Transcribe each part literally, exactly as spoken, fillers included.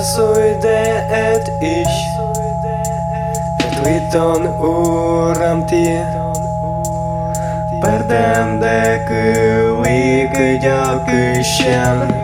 Desujde et ich Et uiton uram ti Perdem de câui câdea câșen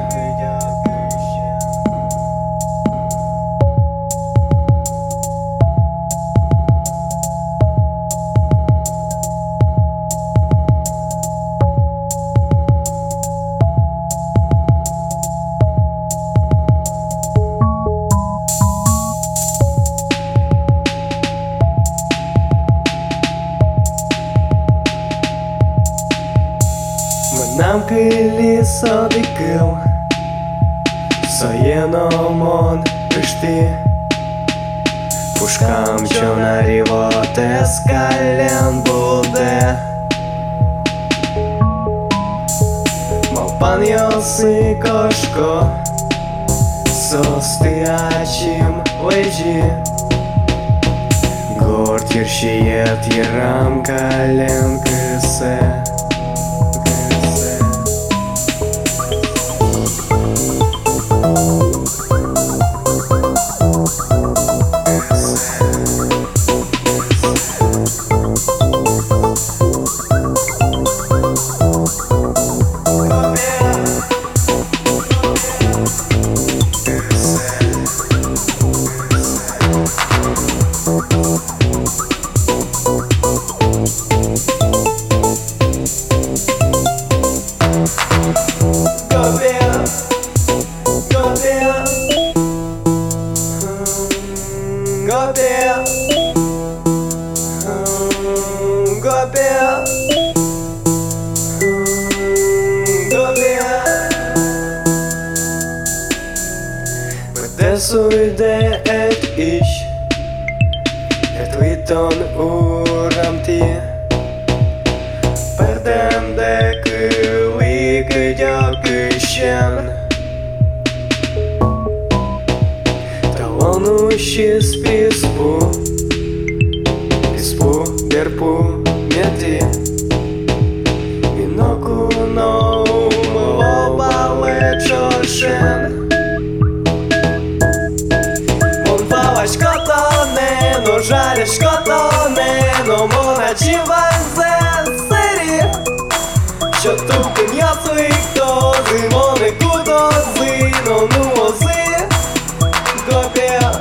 N-am câli să dicău Să e nomon câști Pușcam ce-o n'arrivote Scalen bude Mă pan si koško Со стоячим лежи Гортирщиет ерам кален кысе Gobea, Gobea, Gobea. Desujde et ich Et uiton uram ti Perdem de câui câdea câșen Și spispu Pispu, berpu, meti Vinoku nou Lobale čošen Mon valaš kotone No žališ kotone No mona čivanze seri Що тупим ясик Този моне кудози No nuozi Gobea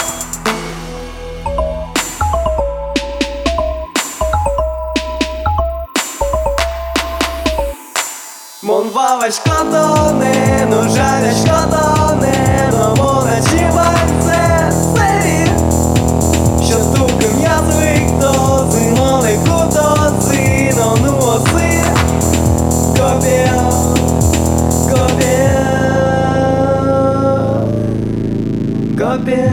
Mon valaš kotone, no žališ kotone No mona čivanze seri Що тупим ясик Този моне кудоzi No nuozi Gobea Gobea Gobea